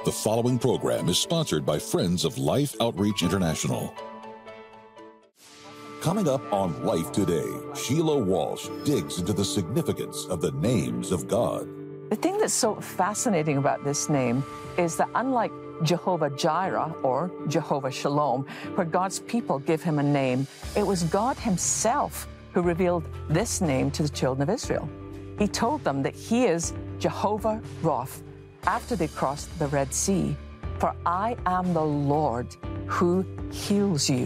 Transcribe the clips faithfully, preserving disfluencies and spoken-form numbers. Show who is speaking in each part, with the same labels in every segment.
Speaker 1: The following program is sponsored by Friends of Life Outreach International. Coming up on Life Today, Sheila Walsh digs into the significance of the names of God.
Speaker 2: The thing that's so fascinating about this name is that unlike Jehovah Jireh or Jehovah Shalom, where God's people give him a name, it was God himself who revealed this name to the children of Israel. He told them that he is Jehovah Rapha after they crossed the Red Sea. For I am the Lord who heals you.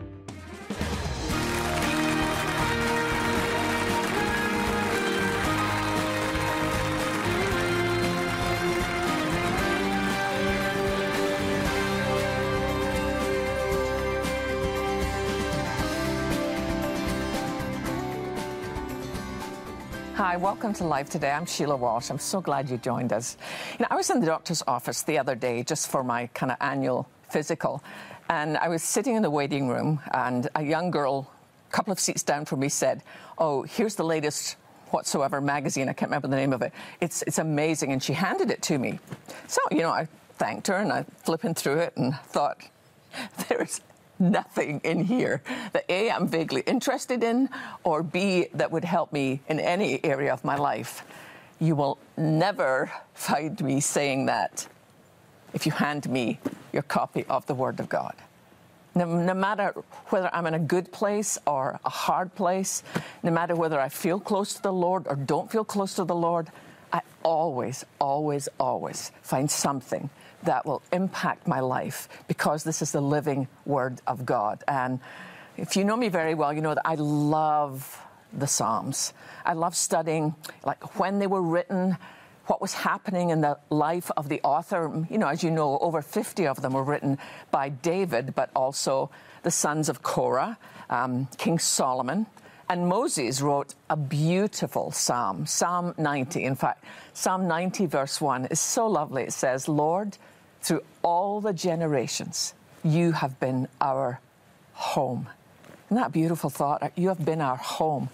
Speaker 2: Hi, welcome to Life Today. I'm Sheila Walsh. I'm so glad you joined us. You know, I was in the doctor's office the other day just for my kind of annual physical, and I was sitting in the waiting room, and a young girl, a couple of seats down from me, said, "Oh, here's the latest whatsoever magazine." I can't remember the name of it. It's it's amazing, and she handed it to me. So, you know, I thanked her, and I flipping through it, and thought, there's nothing in here that A, I'm vaguely interested in, or B, that would help me in any area of my life. You will never find me saying that if you hand me your copy of the Word of God. No, no matter whether I'm in a good place or a hard place, no matter whether I feel close to the Lord or don't feel close to the Lord, I always, always, always find something that will impact my life, because this is the living Word of God. And if you know me very well, you know that I love the Psalms. I love studying, like, when they were written, what was happening in the life of the author. You know, as you know, over fifty of them were written by David, but also the sons of Korah, um, King Solomon. And Moses wrote a beautiful psalm, Psalm ninety. In fact, Psalm ninety, verse one, is so lovely. It says, "Lord, through all the generations, you have been our home." Isn't that a beautiful thought? You have been our home.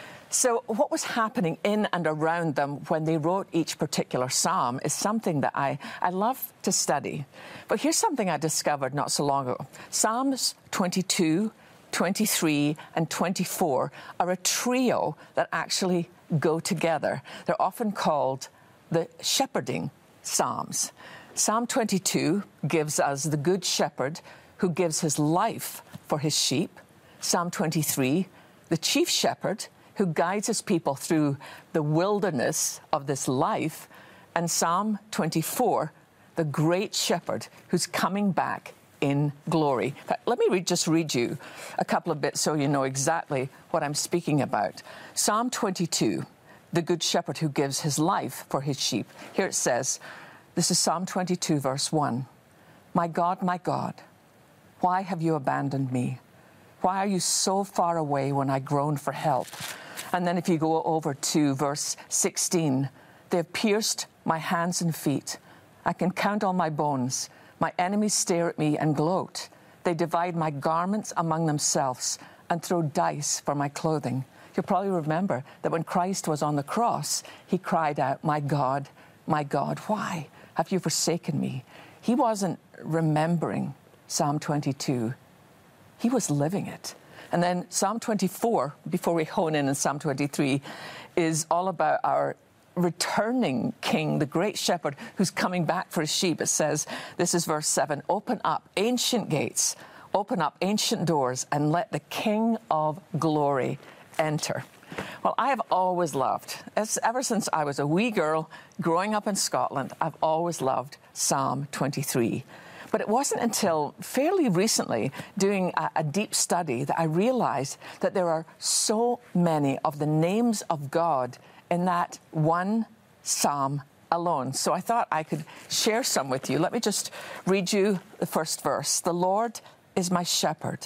Speaker 2: So what was happening in and around them when they wrote each particular psalm is something that I, I love to study. But here's something I discovered not so long ago. Psalms twenty-two, twenty-three, and twenty-four are a trio that actually go together. They're often called the shepherding psalms. Psalm twenty-two gives us the good shepherd who gives his life for his sheep. Psalm twenty-three, the chief shepherd who guides his people through the wilderness of this life. And Psalm twenty-four, the great shepherd who's coming back in glory. In fact, let me read, just read you a couple of bits so you know exactly what I'm speaking about. Psalm twenty-two, the good shepherd who gives his life for his sheep. Here it says, this is Psalm twenty-two, verse one. "My God, my God, why have you abandoned me? Why are you so far away when I groan for help?" And then if you go over to verse sixteen, "They have pierced my hands and feet. I can count all my bones. My enemies stare at me and gloat. They divide my garments among themselves and throw dice for my clothing." You'll probably remember that when Christ was on the cross, he cried out, "My God, my God, why have you forsaken me?" He wasn't remembering Psalm twenty-two. He was living it. And then Psalm twenty-four, before we hone in on Psalm twenty-three, is all about our returning King, the great shepherd who's coming back for his sheep. It says, this is verse seven, "Open up ancient gates, open up ancient doors, and let the King of glory enter." Well, I have always loved, as, ever since I was a wee girl growing up in Scotland, I've always loved Psalm twenty-three. But it wasn't until fairly recently, doing a, a deep study, that I realized that there are so many of the names of God in that one psalm alone. So I thought I could share some with you. Let me just read you the first verse. "The Lord is my shepherd.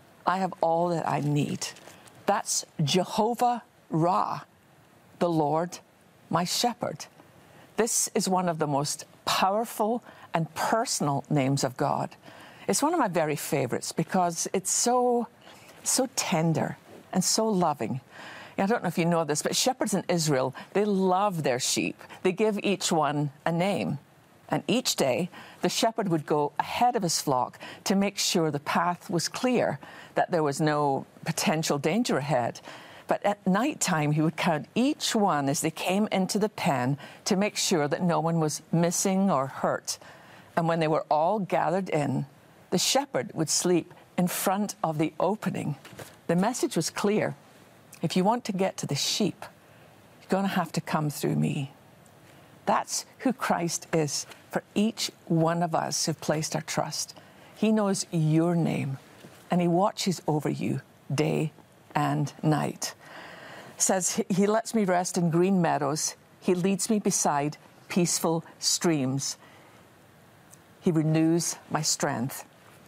Speaker 2: I have all that I need." That's Jehovah Ra, the Lord, my shepherd. This is one of the most powerful and personal names of God. It's one of my very favorites because it's so, so tender and so loving. I don't know if you know this, but shepherds in Israel, they love their sheep. They give each one a name. And each day, the shepherd would go ahead of his flock to make sure the path was clear, that there was no potential danger ahead. But at night time, he would count each one as they came into the pen to make sure that no one was missing or hurt. And when they were all gathered in, the shepherd would sleep in front of the opening. The message was clear. If you want to get to the sheep, you're going to have to come through me. That's who Christ is for each one of us who've placed our trust. He knows your name, and he watches over you day and night. Says, he lets me rest in green meadows. He leads me beside peaceful streams. He renews my strength.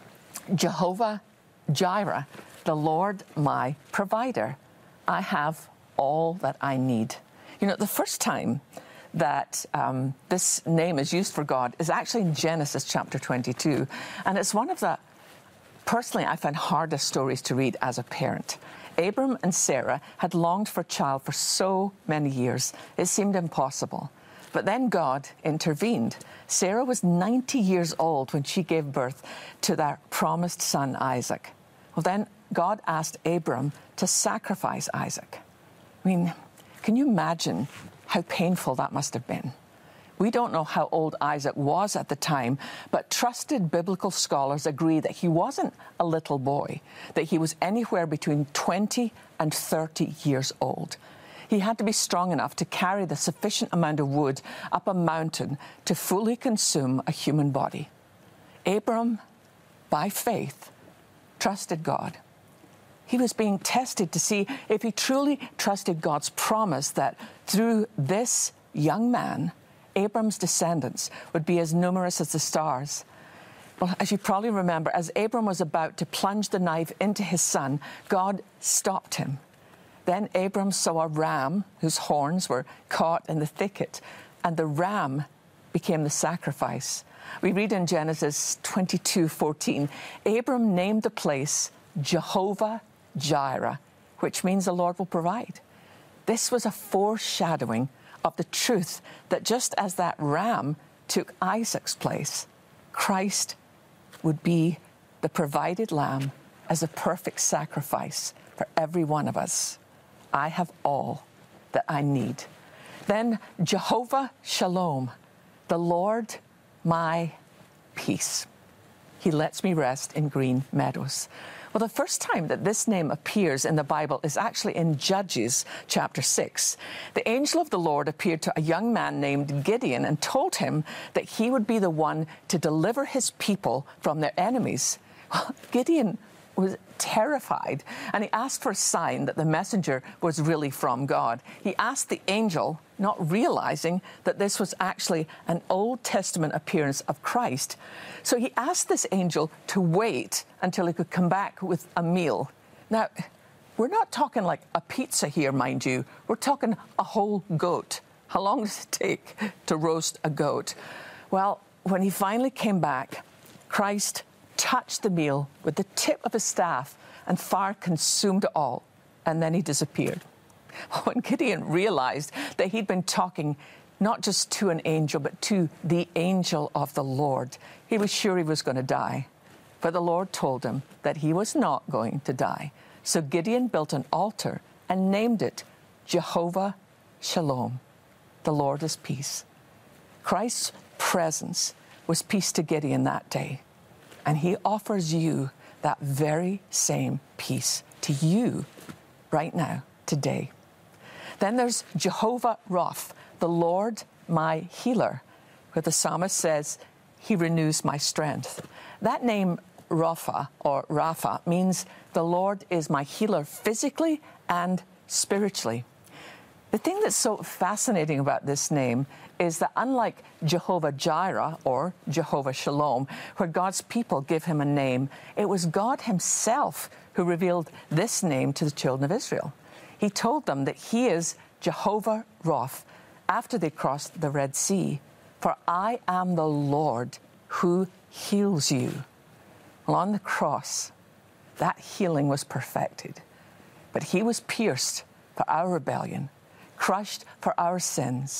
Speaker 2: Jehovah Jireh, the Lord my provider. I have all that I need. You know, the first time that um, this name is used for God is actually in Genesis chapter twenty-two. And it's one of the, personally, I find hardest stories to read as a parent. Abram and Sarah had longed for a child for so many years. It seemed impossible. But then God intervened. Sarah was ninety years old when she gave birth to their promised son, Isaac. Well, then God asked Abram to sacrifice Isaac. I mean, can you imagine how painful that must have been? We don't know how old Isaac was at the time, but trusted biblical scholars agree that he wasn't a little boy, that he was anywhere between twenty and thirty years old. He had to be strong enough to carry the sufficient amount of wood up a mountain to fully consume a human body. Abram, by faith, trusted God. He was being tested to see if he truly trusted God's promise that through this young man, Abram's descendants would be as numerous as the stars. Well, as you probably remember, as Abram was about to plunge the knife into his son, God stopped him. Then Abram saw a ram whose horns were caught in the thicket, and the ram became the sacrifice. We read in Genesis twenty-two fourteen, Abram named the place Jehovah Jireh, which means the Lord will provide. This was a foreshadowing of the truth that just as that ram took Isaac's place, Christ would be the provided lamb as a perfect sacrifice for every one of us. I have all that I need. Then Jehovah Shalom, the Lord my peace. He lets me rest in green meadows. Well, the first time that this name appears in the Bible is actually in Judges chapter six. The angel of the Lord appeared to a young man named Gideon and told him that he would be the one to deliver his people from their enemies. Well, Gideon was terrified, and he asked for a sign that the messenger was really from God. He asked the angel, not realizing that this was actually an Old Testament appearance of Christ. So he asked this angel to wait until he could come back with a meal. Now, we're not talking like a pizza here, mind you. We're talking a whole goat. How long does it take to roast a goat? Well, when he finally came back, Christ touched the meal with the tip of his staff, and fire consumed it all, and then he disappeared. When Gideon realized that he'd been talking not just to an angel, but to the angel of the Lord, he was sure he was going to die. But the Lord told him that he was not going to die. So Gideon built an altar and named it Jehovah Shalom. The Lord is peace. Christ's presence was peace to Gideon that day. And he offers you that very same peace to you right now, today. Then there's Jehovah Rapha, the Lord my healer, where the psalmist says, he renews my strength. That name, Rapha, or Rapha, means the Lord is my healer physically and spiritually. The thing that's so fascinating about this name is that unlike Jehovah Jireh or Jehovah Shalom, where God's people give him a name, it was God himself who revealed this name to the children of Israel. He told them that he is Jehovah Rapha after they crossed the Red Sea. For I am the Lord who heals you. Well, on the cross, that healing was perfected. But he was pierced for our rebellion, crushed for our sins.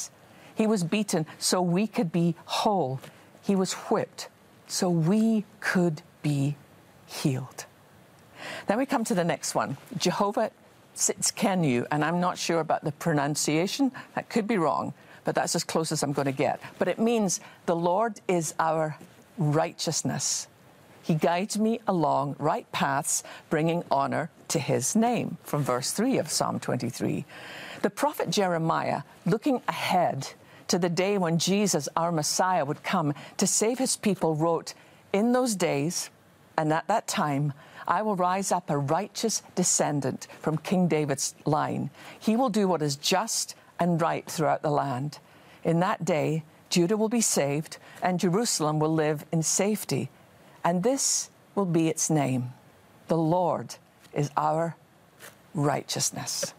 Speaker 2: He was beaten so we could be whole. He was whipped so we could be healed. Then we come to the next one, Jehovah Tsidkenu, and I'm not sure about the pronunciation. That could be wrong, but that's as close as I'm going to get. But it means the Lord is our righteousness. He guides me along right paths, bringing honor to his name, from verse three of Psalm twenty-three. The prophet Jeremiah, looking ahead to the day when Jesus, our Messiah, would come to save his people, wrote, "In those days and at that time, I will rise up a righteous descendant from King David's line. He will do what is just and right throughout the land. In that day, Judah will be saved, and Jerusalem will live in safety. And this will be its name. The Lord is our righteousness."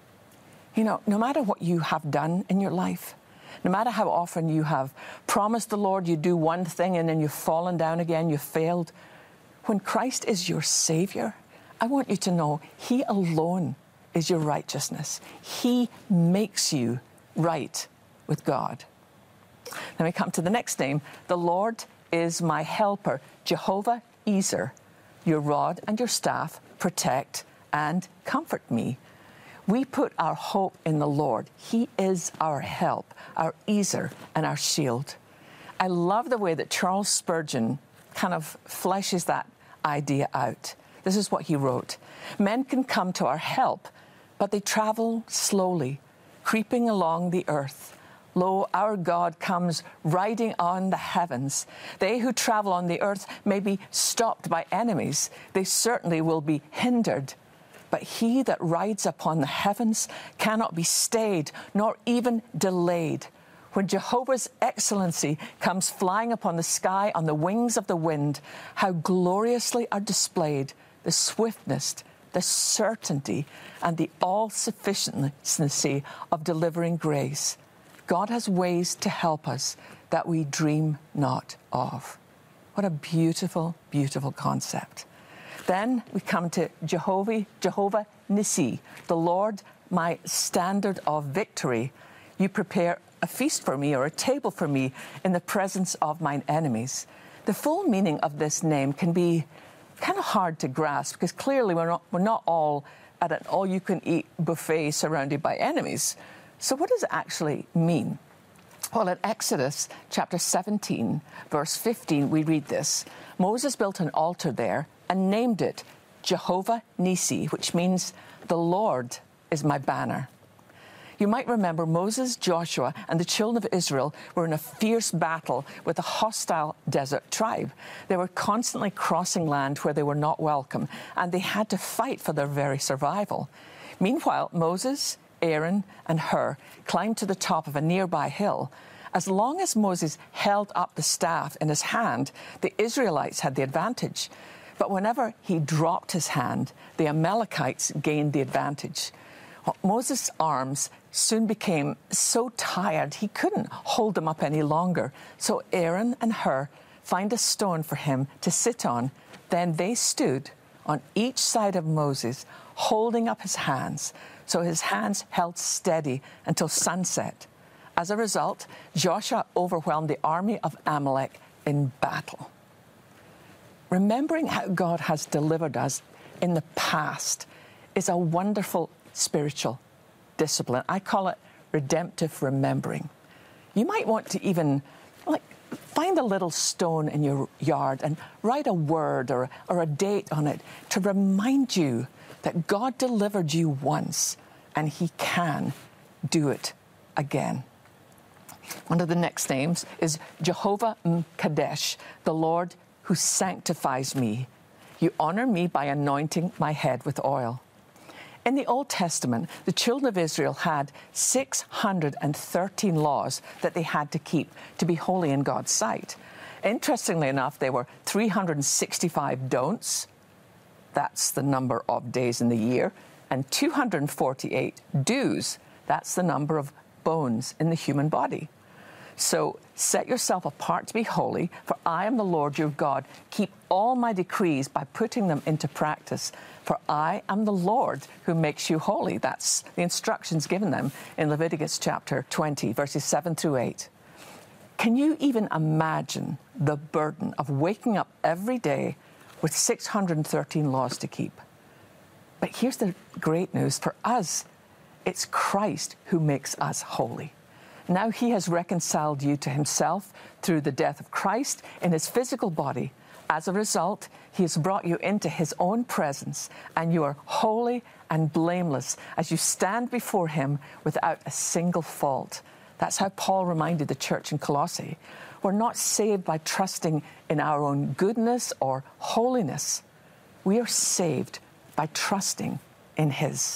Speaker 2: You know, no matter what you have done in your life, no matter how often you have promised the Lord you do one thing and then you've fallen down again, you've failed, when Christ is your Savior, I want you to know he alone is your righteousness. He makes you right with God. Then we come to the next name. The Lord is my helper, Jehovah Ezer. Your rod and your staff protect and comfort me. We put our hope in the Lord. He is our help, our Ezer, and our shield. I love the way that Charles Spurgeon kind of fleshes that idea out. This is what he wrote. Men can come to our help, but they travel slowly, creeping along the earth. Lo, our God comes riding on the heavens. They who travel on the earth may be stopped by enemies. They certainly will be hindered. But he that rides upon the heavens cannot be stayed, nor even delayed. When Jehovah's excellency comes flying upon the sky on the wings of the wind, how gloriously are displayed the swiftness, the certainty, and the all-sufficiency of delivering grace. God has ways to help us that we dream not of. What a beautiful, beautiful concept. Then we come to Jehovah, Jehovah Nissi, the Lord, my standard of victory. You prepare a feast for me, or a table for me, in the presence of mine enemies. The full meaning of this name can be kind of hard to grasp, because clearly we're not, we're not all at an all-you-can-eat buffet surrounded by enemies. So what does it actually mean? Well, in Exodus chapter seventeen, verse fifteen, we read this. Moses built an altar there and named it Jehovah Nissi, which means the Lord is my banner. You might remember Moses, Joshua, and the children of Israel were in a fierce battle with a hostile desert tribe. They were constantly crossing land where they were not welcome, and they had to fight for their very survival. Meanwhile, Moses, Aaron, and Hur climbed to the top of a nearby hill. As long as Moses held up the staff in his hand, the Israelites had the advantage. But whenever he dropped his hand, the Amalekites gained the advantage. Moses' arms soon became so tired he couldn't hold them up any longer. So Aaron and Hur find a stone for him to sit on. Then they stood on each side of Moses, holding up his hands, so his hands held steady until sunset. As a result, Joshua overwhelmed the army of Amalek in battle. Remembering how God has delivered us in the past is a wonderful spiritual discipline. I call it redemptive remembering. You might want to even like find a little stone in your yard and write a word or, or a date on it to remind you that God delivered you once and he can do it again. One of the next names is Jehovah M'Kadesh, the Lord who sanctifies me. You honor me by anointing my head with oil. In the Old Testament, the children of Israel had six hundred thirteen laws that they had to keep to be holy in God's sight. Interestingly enough, there were three hundred sixty-five don'ts. That's the number of days in the year. And two hundred forty-eight do's. That's the number of bones in the human body. So set yourself apart to be holy, for I am the Lord your God. Keep all my decrees by putting them into practice, for I am the Lord who makes you holy. That's the instructions given them in Leviticus chapter twenty, verses seven through eight. Can you even imagine the burden of waking up every day with six hundred thirteen laws to keep? But here's the great news for us. It's Christ who makes us holy. Now he has reconciled you to himself through the death of Christ in his physical body. As a result, he has brought you into his own presence, and you are holy and blameless as you stand before him without a single fault. That's how Paul reminded the church in Colossae. We're not saved by trusting in our own goodness or holiness. We are saved by trusting in his.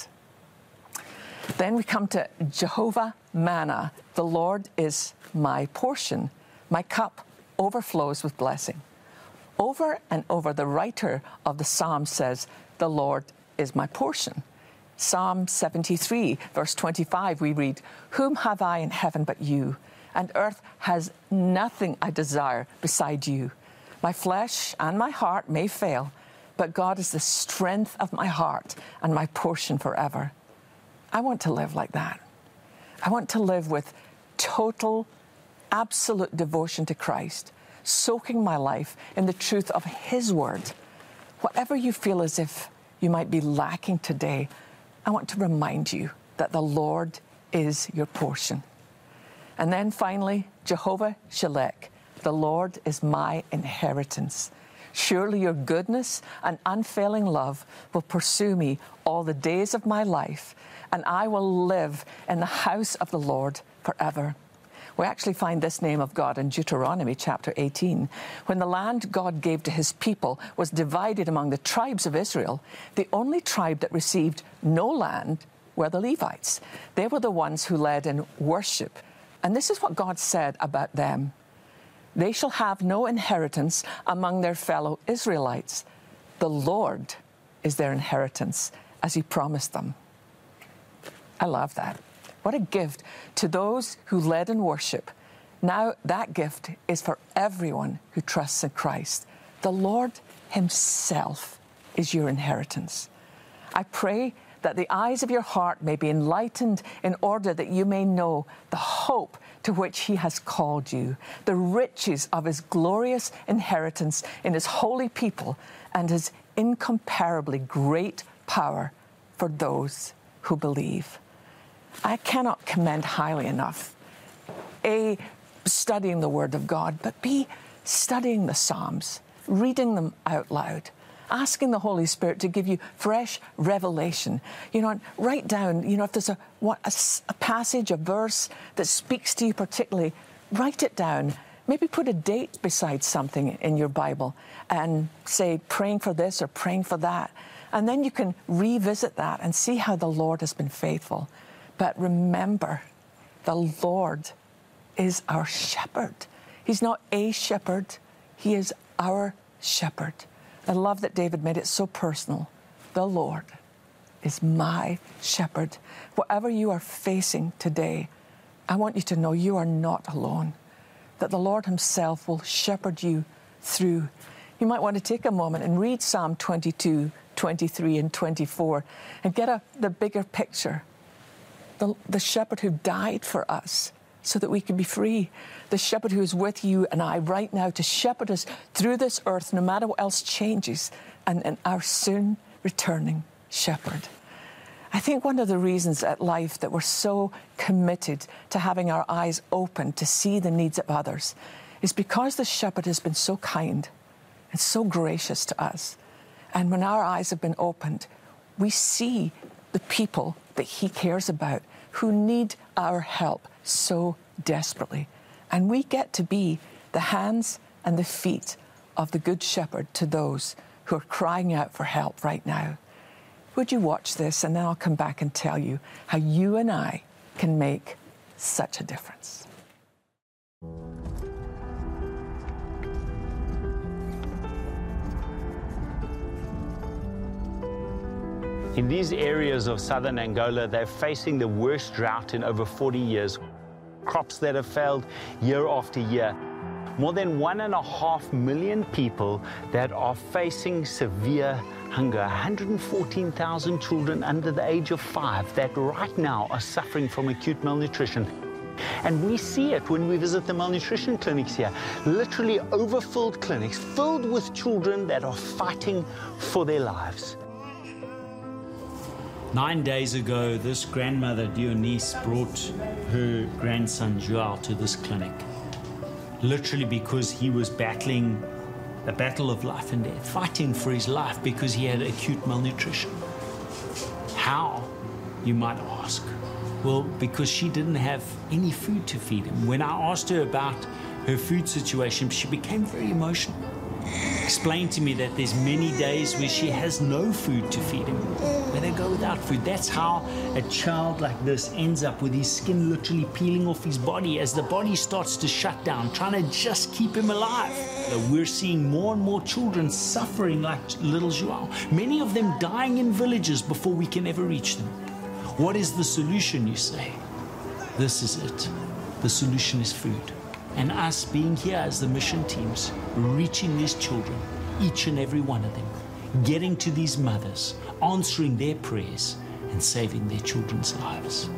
Speaker 2: Then we come to Jehovah Manna. The Lord is my portion. My cup overflows with blessing. Over and over, the writer of the Psalm says, the Lord is my portion. Psalm seventy-three, verse twenty-five, we read, whom have I in heaven but you? And earth has nothing I desire beside you. My flesh and my heart may fail, but God is the strength of my heart and my portion forever. I want to live like that. I want to live with total, absolute devotion to Christ, soaking my life in the truth of his word. Whatever you feel as if you might be lacking today, I want to remind you that the Lord is your portion. And then finally, Jehovah Shalek, the Lord is my inheritance. Surely your goodness and unfailing love will pursue me all the days of my life, and I will live in the house of the Lord forever. We actually find this name of God in Deuteronomy chapter eighteen. When the land God gave to his people was divided among the tribes of Israel, the only tribe that received no land were the Levites. They were the ones who led in worship. And this is what God said about them. They shall have no inheritance among their fellow Israelites. The Lord is their inheritance, as he promised them. I love that. What a gift to those who led in worship. Now that gift is for everyone who trusts in Christ. The Lord himself is your inheritance. I pray that the eyes of your heart may be enlightened in order that you may know the hope to which he has called you, the riches of his glorious inheritance in his holy people, and his incomparably great power for those who believe. I cannot commend highly enough, A, studying the Word of God, but B, studying the Psalms, reading them out loud, asking the Holy Spirit to give you fresh revelation. You know, write down, you know, if there's a, what, a, a passage, a verse that speaks to you particularly, write it down. Maybe put a date beside something in your Bible and say, praying for this or praying for that. And then you can revisit that and see how the Lord has been faithful. But remember, the Lord is our shepherd. He's not a shepherd. He is our shepherd. I love that David made it so personal. The Lord is my shepherd. Whatever you are facing today, I want you to know you are not alone, that the Lord himself will shepherd you through. You might want to take a moment and read Psalm twenty-two, twenty-three, and twenty-four and get a, the bigger picture. The, the shepherd who died for us so that we could be free. The shepherd who is with you and I right now to shepherd us through this earth, no matter what else changes, and, and our soon returning shepherd. I think one of the reasons at Life that we're so committed to having our eyes open to see the needs of others is because the shepherd has been so kind and so gracious to us. And when our eyes have been opened, we see the people that he cares about who need our help so desperately. And we get to be the hands and the feet of the Good Shepherd to those who are crying out for help right now. Would you watch this, and then I'll come back and tell you how you and I can make such a difference.
Speaker 3: In these areas of southern Angola, they're facing the worst drought in over forty years. crops that have failed year after year. More than one and a half million people that are facing severe hunger. one hundred fourteen thousand children under the age of five that right now are suffering from acute malnutrition. And we see it when we visit the malnutrition clinics here. Literally overfilled clinics filled with children that are fighting for their lives.
Speaker 4: Nine days ago, this grandmother, Dionise, brought her grandson, Joao, to this clinic. Literally because he was battling a battle of life and death, fighting for his life because he had acute malnutrition. How, you might ask? Well, because she didn't have any food to feed him. When I asked her about her food situation, she became very emotional. Explained to me that there's many days where she has no food to feed him, where they go without food. That's how a child like this ends up with his skin literally peeling off his body as the body starts to shut down, trying to just keep him alive. We're seeing more and more children suffering like little Joao, many of them dying in villages before we can ever reach them. What is the solution, you say? This is it. The solution is food. And us being here as the mission teams, reaching these children, each and every one of them, getting to these mothers, answering their prayers, and saving their children's lives.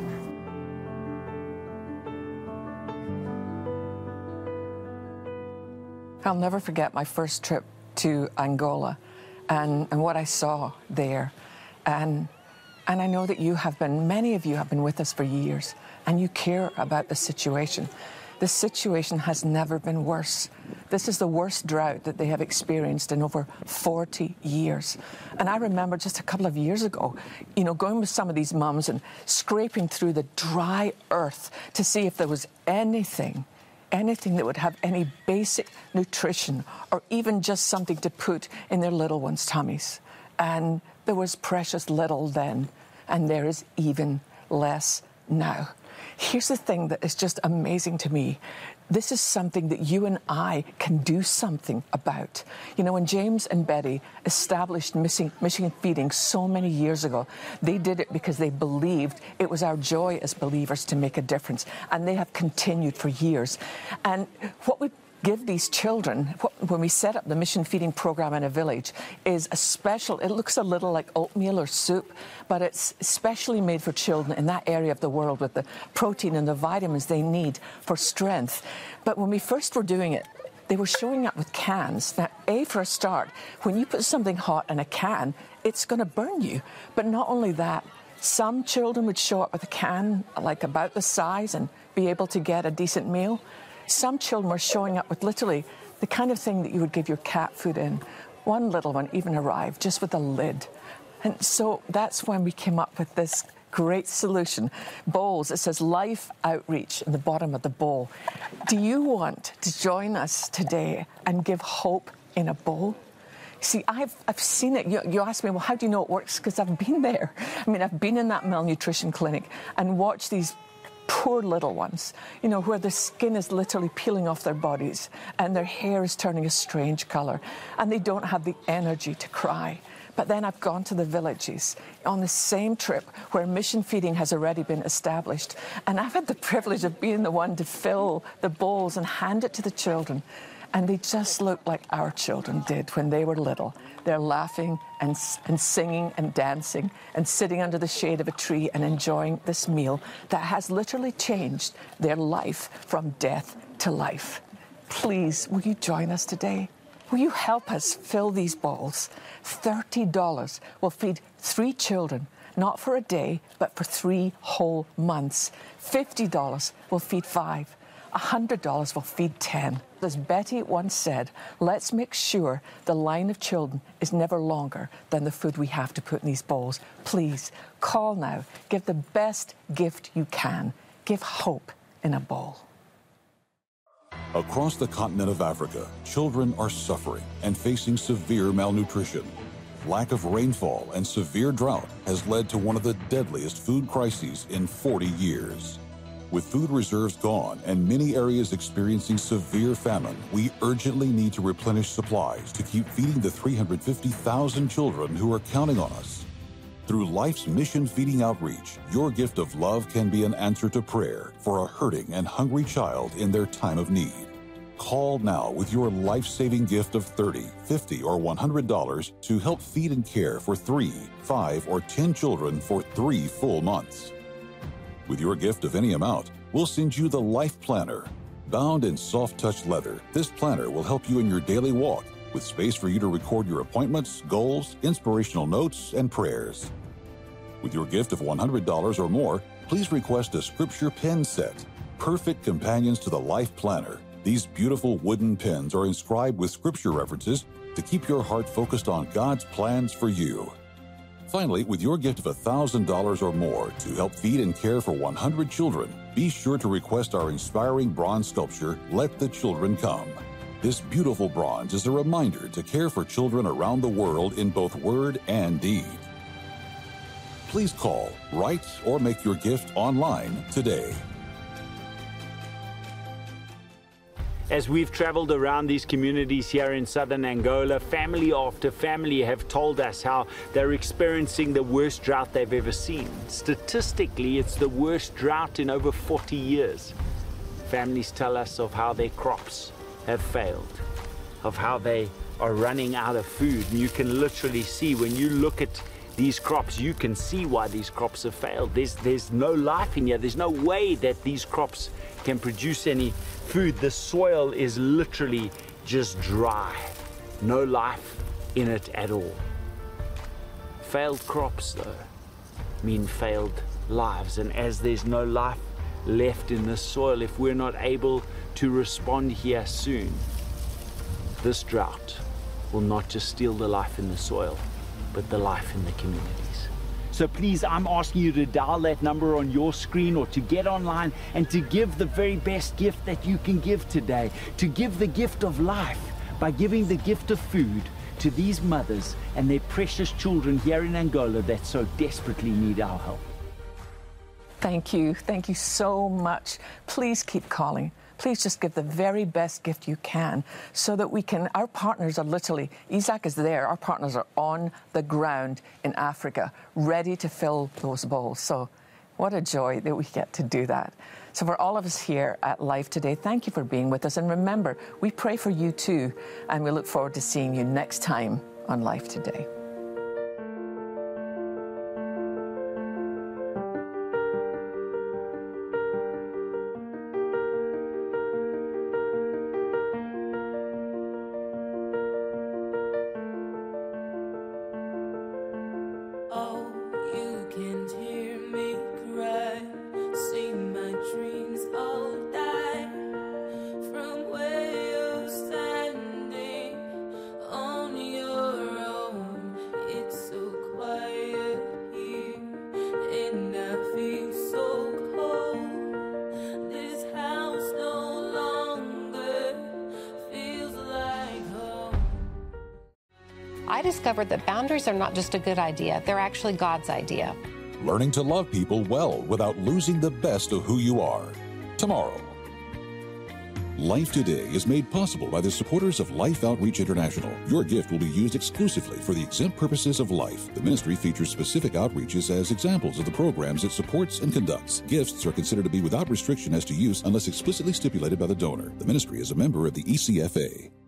Speaker 2: I'll never forget my first trip to Angola and, and what I saw there. And And I know that you have been, many of you have been with us for years, and you care about the situation. The situation has never been worse. This is the worst drought that they have experienced in over forty years. And I remember just a couple of years ago, you know, going with some of these mums and scraping through the dry earth to see if there was anything, anything that would have any basic nutrition or even just something to put in their little ones' tummies. And there was precious little then, and there is even less now. Here's the thing that is just amazing to me. This is something that you and I can do something about. You know, when James and Betty established Mission Feeding so many years ago, they did it because they believed it was our joy as believers to make a difference, and they have continued for years. And what we give these children, when we set up the mission feeding program in a village, is a special, it looks a little like oatmeal or soup, but it's specially made for children in that area of the world with the protein and the vitamins they need for strength. But when we first were doing it, they were showing up with cans. Now, A, for a start, when you put something hot in a can, it's going to burn you. But not only that, some children would show up with a can like about the size and be able to get a decent meal. Some children were showing up with literally the kind of thing that you would give your cat food in. One little one even arrived just with a lid. And so that's when we came up with this great solution. Bowls, it says Life Outreach in the bottom of the bowl. Do you want to join us today and give hope in a bowl? See, I've, I've seen it. You, you ask me, well, how do you know it works? Because I've been there. I mean, I've been in that malnutrition clinic and watched these poor little ones, you know, where the skin is literally peeling off their bodies and their hair is turning a strange colour and they don't have the energy to cry. But then I've gone to the villages on the same trip where mission feeding has already been established, and I've had the privilege of being the one to fill the bowls and hand it to the children, and they just look like our children did when they were little. They're laughing and, and singing and dancing and sitting under the shade of a tree and enjoying this meal that has literally changed their life from death to life. Please, will you join us today? Will you help us fill these bowls? thirty dollars will feed three children, not for a day, but for three whole months. fifty dollars will feed five. one hundred dollars will feed ten. As Betty once said, let's make sure the line of children is never longer than the food we have to put in these bowls. Please, call now. Give the best gift you can. Give hope in a bowl.
Speaker 1: Across the continent of Africa, children are suffering and facing severe malnutrition. Lack of rainfall and severe drought has led to one of the deadliest food crises in forty years. With food reserves gone and many areas experiencing severe famine, we urgently need to replenish supplies to keep feeding the three hundred fifty thousand children who are counting on us. Through life's mission-feeding outreach, your gift of love can be an answer to prayer for a hurting and hungry child in their time of need. Call now with your life-saving gift of thirty dollars, fifty dollars, or one hundred dollars to help feed and care for three, five, or ten children for three full months. With your gift of any amount, we'll send you the Life Planner. Bound in soft-touch leather, this planner will help you in your daily walk, with space for you to record your appointments, goals, inspirational notes, and prayers. With your gift of one hundred dollars or more, please request a scripture pen set. Perfect companions to the Life Planner. These beautiful wooden pens are inscribed with scripture references to keep your heart focused on God's plans for you. Finally, with your gift of one thousand dollars or more to help feed and care for one hundred children, be sure to request our inspiring bronze sculpture, Let the Children Come. This beautiful bronze is a reminder to care for children around the world in both word and deed. Please call, write, or make your gift online today.
Speaker 3: As we've traveled around these communities here in southern Angola, family after family have told us how they're experiencing the worst drought they've ever seen. Statistically, it's the worst drought in over forty years. Families tell us of how their crops have failed, of how they are running out of food. And you can literally see, when you look at these crops, you can see why these crops have failed. There's, there's no life in here. There's no way that these crops can produce any food. The soil is literally just dry. No life in it at all. Failed crops, though, mean failed lives. And as there's no life left in the soil, if we're not able to respond here soon, this drought will not just steal the life in the soil, but the life in the communities. So please, I'm asking you to dial that number on your screen or to get online and to give the very best gift that you can give today, to give the gift of life by giving the gift of food to these mothers and their precious children here in Angola that so desperately need our help.
Speaker 2: Thank you. Thank you so much. Please keep calling. Please just give the very best gift you can so that we can, our partners are literally, Isaac is there, our partners are on the ground in Africa, ready to fill those bowls. So what a joy that we get to do that. So for all of us here at Life Today, thank you for being with us. And remember, we pray for you too, and we look forward to seeing you next time on Life Today.
Speaker 5: I discovered that boundaries are not just a good idea, they're actually God's idea.
Speaker 1: Learning to love people well without losing the best of who you are. Tomorrow. Life Today is made possible by the supporters of Life Outreach International. Your gift will be used exclusively for the exempt purposes of life. The ministry features specific outreaches as examples of the programs it supports and conducts. Gifts are considered to be without restriction as to use unless explicitly stipulated by the donor. The ministry is a member of the E C F A.